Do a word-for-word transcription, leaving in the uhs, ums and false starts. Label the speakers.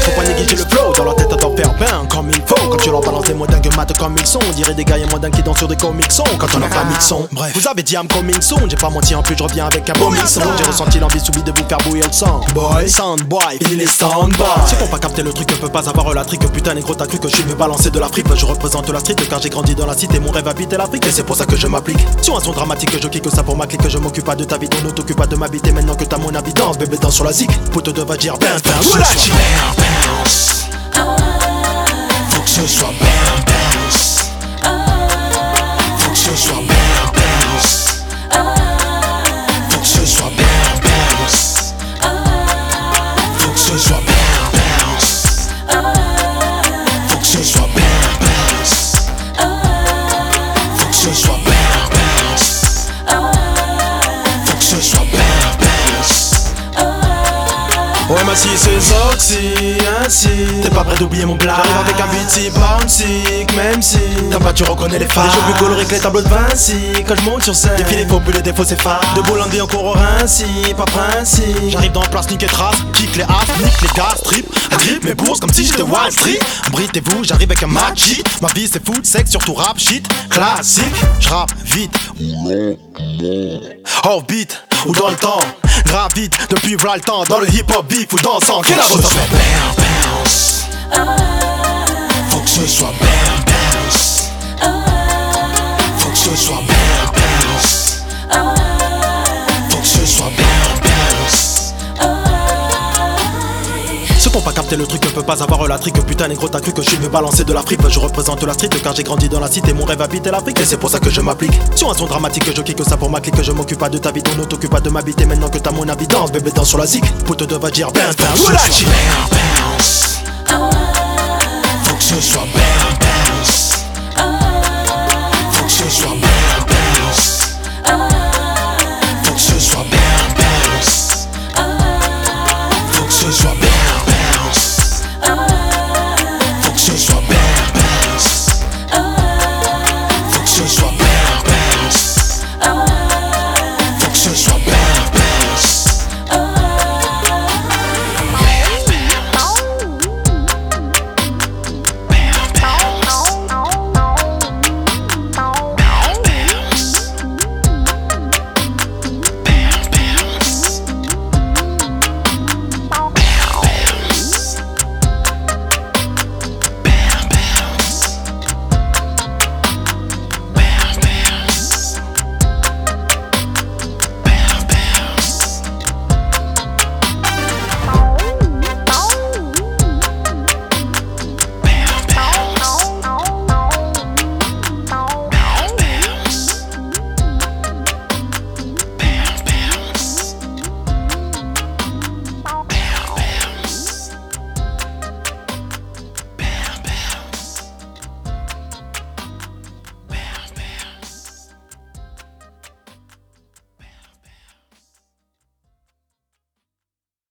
Speaker 1: faut pas négliger le flow. Dans leur tête d'en faire ben comme il faut. Quand tu leur balances des mots dingues mat comme ils sont, on dirait des gars et moins dingues qui dansent sur des comics sons. Quand on a pas mis de son, bref, vous avez dit I'm coming soon. J'ai pas menti en plus, je reviens avec un beau mix. J'ai ressenti l'envie subie de vous faire bouillir le sang. Boy, sound boy, il est stand by. Ceux qui ont pas capté le truc ne peut pas avoir la trique. Putain négro t'as cru que je suis venu balancer de la fripe. Je représente la street car j'ai grandi dans la cité. Mon rêve habite l'Afrique et c'est pour ça que je m'applique. Sur un son dramatique je kick ça pour ma clique. Je m'occupe pas de ta vie, on ne t'occupe pas de m'habiter. Maintenant que t'as mon habitance, bébé danse sur la zik. Pote de va dire bounce bounce. Faut que ce soit bounce. Faut que ce soit bounce. Faut que ce soit bounce. Faut que ce soit bounce. Faut que ce soit bounce. Faut que ce soit bounce. Faut que ce soit bounce. Faut que ce soit bounce. Ouais ma si c'est oxy, ainsi t'es pas prêt d'oublier mon blague. J'arrive avec un beat si bouncy, même si t'as pas tu reconnais les phares. Les jeux plus colorés que les tableaux de Vinci. Quand je monte sur scène, défilé faux plus les défauts c'est phare. De Bollandais encore au Rinci, pas principe. J'arrive dans le place, nique et trace, kick les as, nique les gars, strip. Agrippe mes bourses comme si j'étais Wall Street. Abritez-vous, j'arrive avec un match. Ma vie c'est foot, sexe, surtout rap, shit. Classique, j'rappe vite. Off beat, ou dans le temps. Gravite depuis v'là le temps. Dans le hip hop beef ou dansant. Quelle
Speaker 2: Faut que ce soit bounce. Faut que ce soit bounce. Faut que ce soit bounce. Faut que ce soit bounce.
Speaker 1: Ceux qui ont pas capté le truc ne peut pas avoir la trique. Putain négro t'as cru que je suis venu balancer de la fripe. Je représente la street car j'ai grandi dans la cité. Mon rêve habite l'Afrique et c'est pour ça que je m'applique. Sur un son dramatique je kick ça pour ma clique. Je m'occupe pas de ta vie, on ne t'occupe pas de m'habiter. Maintenant que t'as mon habitance, bébé danse sur la zik. Pote de va dire bounce bounce.
Speaker 2: Faut que ce soit bounce.